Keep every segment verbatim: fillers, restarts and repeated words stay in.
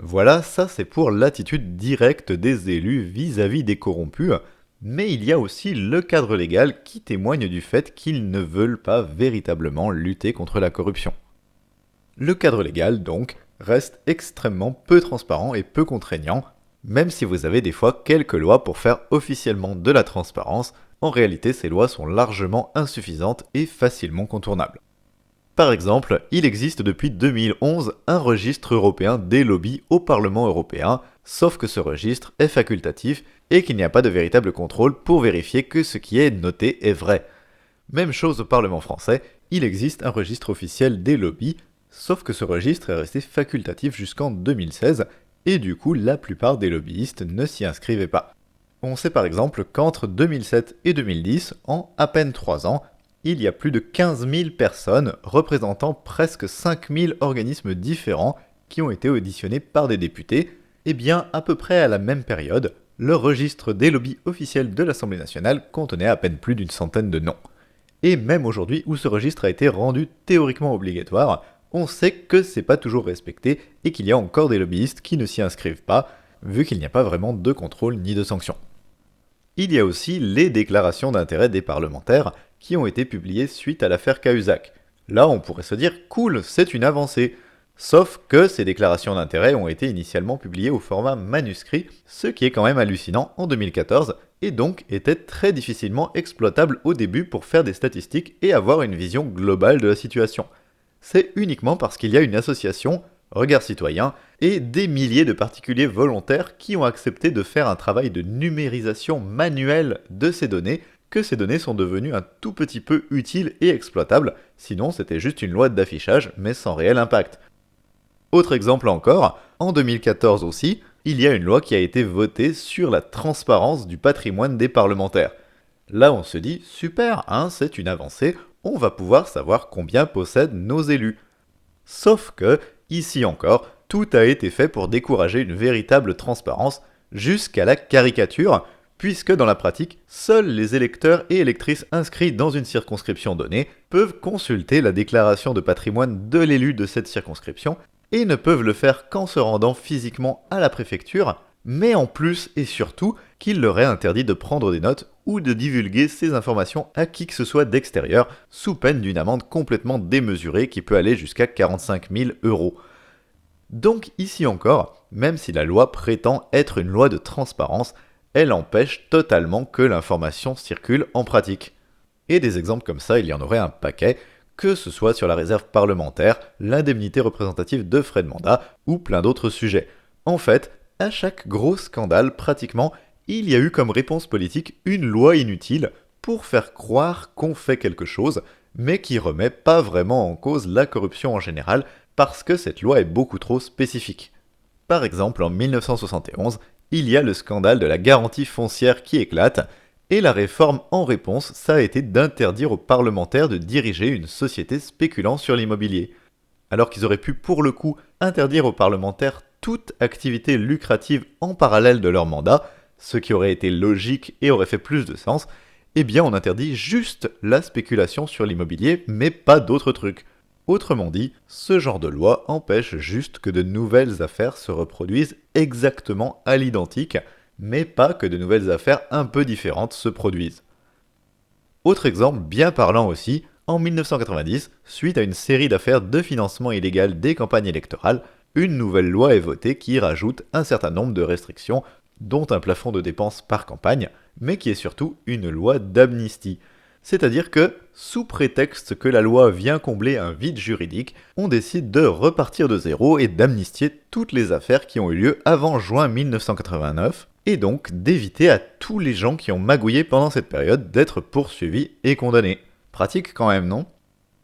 Voilà, ça c'est pour l'attitude directe des élus vis-à-vis des corrompus, mais il y a aussi le cadre légal qui témoigne du fait qu'ils ne veulent pas véritablement lutter contre la corruption. Le cadre légal, donc, reste extrêmement peu transparent et peu contraignant, même si vous avez des fois quelques lois pour faire officiellement de la transparence, en réalité ces lois sont largement insuffisantes et facilement contournables. Par exemple, il existe depuis deux mille onze un registre européen des lobbies au Parlement européen, sauf que ce registre est facultatif et qu'il n'y a pas de véritable contrôle pour vérifier que ce qui est noté est vrai. Même chose au Parlement français, il existe un registre officiel des lobbies, sauf que ce registre est resté facultatif jusqu'en deux mille seize, et du coup la plupart des lobbyistes ne s'y inscrivaient pas. On sait par exemple qu'entre deux mille sept et deux mille dix, en à peine trois ans, il y a plus de quinze mille personnes représentant presque cinq mille organismes différents qui ont été auditionnés par des députés, et bien à peu près à la même période, le registre des lobbies officiels de l'Assemblée nationale contenait à peine plus d'une centaine de noms. Et même aujourd'hui où ce registre a été rendu théoriquement obligatoire, on sait que c'est pas toujours respecté et qu'il y a encore des lobbyistes qui ne s'y inscrivent pas, vu qu'il n'y a pas vraiment de contrôle ni de sanction. Il y a aussi les déclarations d'intérêt des parlementaires qui ont été publiées suite à l'affaire Cahuzac. Là, on pourrait se dire « cool, c'est une avancée ». Sauf que ces déclarations d'intérêt ont été initialement publiées au format manuscrit, ce qui est quand même hallucinant en deux mille quatorze, et donc était très difficilement exploitable au début pour faire des statistiques et avoir une vision globale de la situation. C'est uniquement parce qu'il y a une association, Regard Citoyen, et des milliers de particuliers volontaires qui ont accepté de faire un travail de numérisation manuelle de ces données, que ces données sont devenues un tout petit peu utiles et exploitables, sinon c'était juste une loi d'affichage mais sans réel impact. Autre exemple encore, en deux mille quatorze aussi, il y a une loi qui a été votée sur la transparence du patrimoine des parlementaires. Là on se dit, super, hein, c'est une avancée, on va pouvoir savoir combien possèdent nos élus. Sauf que, ici encore, tout a été fait pour décourager une véritable transparence, jusqu'à la caricature, puisque dans la pratique, seuls les électeurs et électrices inscrits dans une circonscription donnée peuvent consulter la déclaration de patrimoine de l'élu de cette circonscription, et ne peuvent le faire qu'en se rendant physiquement à la préfecture, mais en plus et surtout qu'il leur est interdit de prendre des notes ou de divulguer ces informations à qui que ce soit d'extérieur, sous peine d'une amende complètement démesurée qui peut aller jusqu'à quarante-cinq mille euros. Donc ici encore, même si la loi prétend être une loi de transparence, elle empêche totalement que l'information circule en pratique. Et des exemples comme ça, il y en aurait un paquet, que ce soit sur la réserve parlementaire, l'indemnité représentative de frais de mandat ou plein d'autres sujets. En fait, à chaque gros scandale, pratiquement, il y a eu comme réponse politique une loi inutile pour faire croire qu'on fait quelque chose, mais qui remet pas vraiment en cause la corruption en général, parce que cette loi est beaucoup trop spécifique. Par exemple, en mille neuf cent soixante et onze, il y a le scandale de la garantie foncière qui éclate, et la réforme en réponse, ça a été d'interdire aux parlementaires de diriger une société spéculant sur l'immobilier. Alors qu'ils auraient pu pour le coup interdire aux parlementaires toute activité lucrative en parallèle de leur mandat, ce qui aurait été logique et aurait fait plus de sens, eh bien on interdit juste la spéculation sur l'immobilier, mais pas d'autres trucs. Autrement dit, ce genre de loi empêche juste que de nouvelles affaires se reproduisent exactement à l'identique, mais pas que de nouvelles affaires un peu différentes se produisent. Autre exemple bien parlant aussi, en mille neuf cent quatre-vingt-dix, suite à une série d'affaires de financement illégal des campagnes électorales, une nouvelle loi est votée qui rajoute un certain nombre de restrictions, dont un plafond de dépenses par campagne, mais qui est surtout une loi d'amnistie. C'est-à-dire que, sous prétexte que la loi vient combler un vide juridique, on décide de repartir de zéro et d'amnistier toutes les affaires qui ont eu lieu avant juin mille neuf cent quatre-vingt-neuf, et donc d'éviter à tous les gens qui ont magouillé pendant cette période d'être poursuivis et condamnés. Pratique quand même, non ?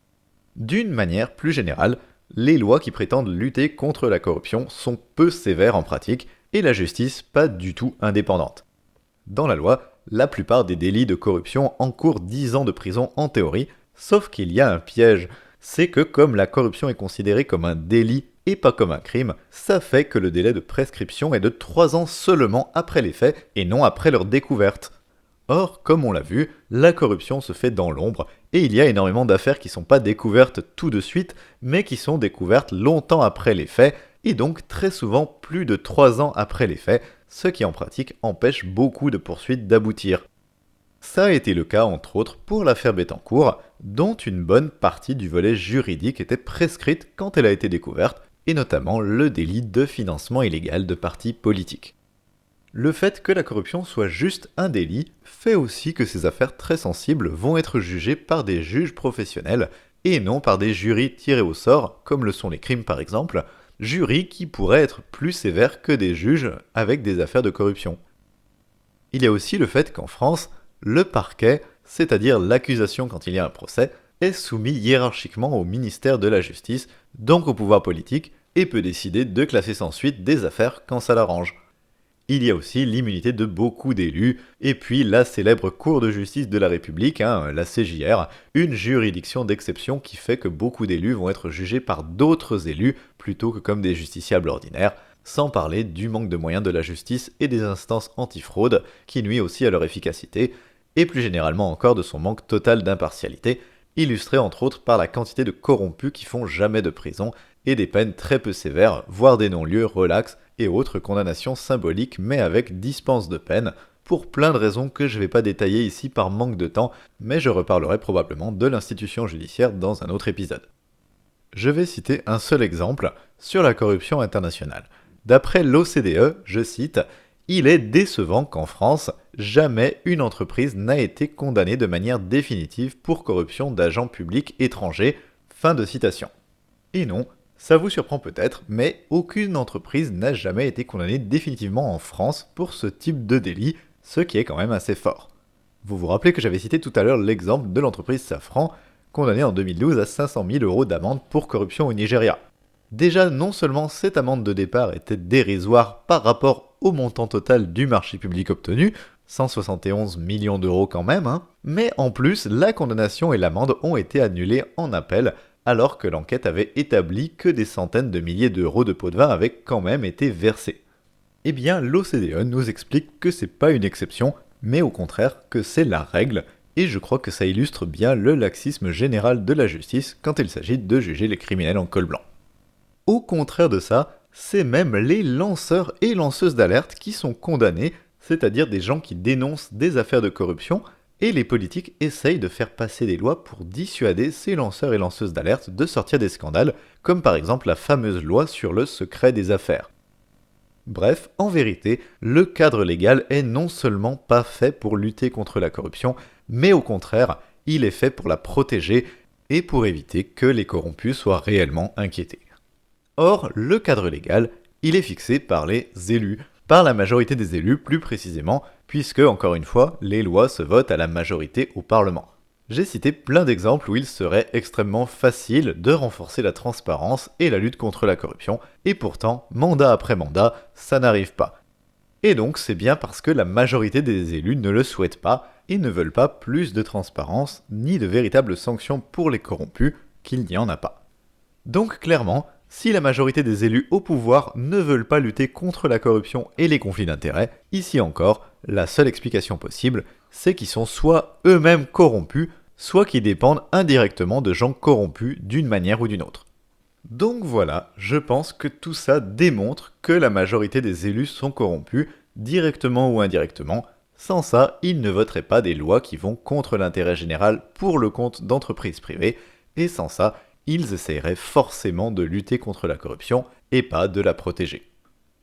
D'une manière plus générale, les lois qui prétendent lutter contre la corruption sont peu sévères en pratique, et la justice pas du tout indépendante. Dans la loi, la plupart des délits de corruption encourent dix ans de prison en théorie, sauf qu'il y a un piège, c'est que comme la corruption est considérée comme un délit et pas comme un crime, ça fait que le délai de prescription est de trois ans seulement après les faits et non après leur découverte. Or, comme on l'a vu, la corruption se fait dans l'ombre, et il y a énormément d'affaires qui sont pas découvertes tout de suite, mais qui sont découvertes longtemps après les faits, et donc très souvent plus de trois ans après les faits, ce qui en pratique empêche beaucoup de poursuites d'aboutir. Ça a été le cas entre autres pour l'affaire Bettencourt, dont une bonne partie du volet juridique était prescrite quand elle a été découverte, et notamment le délit de financement illégal de partis politiques. Le fait que la corruption soit juste un délit fait aussi que ces affaires très sensibles vont être jugées par des juges professionnels et non par des jurys tirés au sort, comme le sont les crimes par exemple, jurys qui pourraient être plus sévères que des juges avec des affaires de corruption. Il y a aussi le fait qu'en France, le parquet, c'est-à-dire l'accusation quand il y a un procès, est soumis hiérarchiquement au ministère de la Justice, donc au pouvoir politique, et peut décider de classer sans suite des affaires quand ça l'arrange. Il y a aussi l'immunité de beaucoup d'élus, et puis la célèbre Cour de justice de la République, hein, la C J R, une juridiction d'exception qui fait que beaucoup d'élus vont être jugés par d'autres élus plutôt que comme des justiciables ordinaires, sans parler du manque de moyens de la justice et des instances antifraude qui nuit aussi à leur efficacité, et plus généralement encore de son manque total d'impartialité, illustré entre autres par la quantité de corrompus qui font jamais de prison et des peines très peu sévères, voire des non-lieux relax et autres condamnations symboliques mais avec dispense de peine, pour plein de raisons que je ne vais pas détailler ici par manque de temps, mais je reparlerai probablement de l'institution judiciaire dans un autre épisode. Je vais citer un seul exemple sur la corruption internationale. D'après l'O C D E, je cite, « Il est décevant qu'en France, jamais une entreprise n'a été condamnée de manière définitive pour corruption d'agents publics étrangers. » Fin de citation. Et non, ça vous surprend peut-être, mais aucune entreprise n'a jamais été condamnée définitivement en France pour ce type de délit, ce qui est quand même assez fort. Vous vous rappelez que j'avais cité tout à l'heure l'exemple de l'entreprise Safran, condamnée en deux mille douze à cinq cent mille euros d'amende pour corruption au Nigeria. Déjà, non seulement cette amende de départ était dérisoire par rapport au montant total du marché public obtenu, cent soixante et onze millions d'euros quand même, hein, mais en plus, la condamnation et l'amende ont été annulées en appel, alors que l'enquête avait établi que des centaines de milliers d'euros de pots de vin avaient quand même été versés. Eh bien, l'O C D E nous explique que c'est pas une exception, mais au contraire que c'est la règle, et je crois que ça illustre bien le laxisme général de la justice quand il s'agit de juger les criminels en col blanc. Au contraire de ça, c'est même les lanceurs et lanceuses d'alerte qui sont condamnés, c'est-à-dire des gens qui dénoncent des affaires de corruption, et les politiques essayent de faire passer des lois pour dissuader ces lanceurs et lanceuses d'alerte de sortir des scandales, comme par exemple la fameuse loi sur le secret des affaires. Bref, en vérité, le cadre légal est non seulement pas fait pour lutter contre la corruption, mais au contraire, il est fait pour la protéger et pour éviter que les corrompus soient réellement inquiétés. Or, le cadre légal, il est fixé par les élus, par la majorité des élus plus précisément, puisque, encore une fois, les lois se votent à la majorité au Parlement. J'ai cité plein d'exemples où il serait extrêmement facile de renforcer la transparence et la lutte contre la corruption, et pourtant, mandat après mandat, ça n'arrive pas. Et donc c'est bien parce que la majorité des élus ne le souhaitent pas et ne veulent pas plus de transparence ni de véritables sanctions pour les corrompus qu'il n'y en a pas. Donc clairement, si la majorité des élus au pouvoir ne veulent pas lutter contre la corruption et les conflits d'intérêts, ici encore, la seule explication possible, c'est qu'ils sont soit eux-mêmes corrompus, soit qu'ils dépendent indirectement de gens corrompus d'une manière ou d'une autre. Donc voilà, je pense que tout ça démontre que la majorité des élus sont corrompus, directement ou indirectement. Sans ça, ils ne voteraient pas des lois qui vont contre l'intérêt général pour le compte d'entreprises privées, et sans ça, ils essaieraient forcément de lutter contre la corruption et pas de la protéger.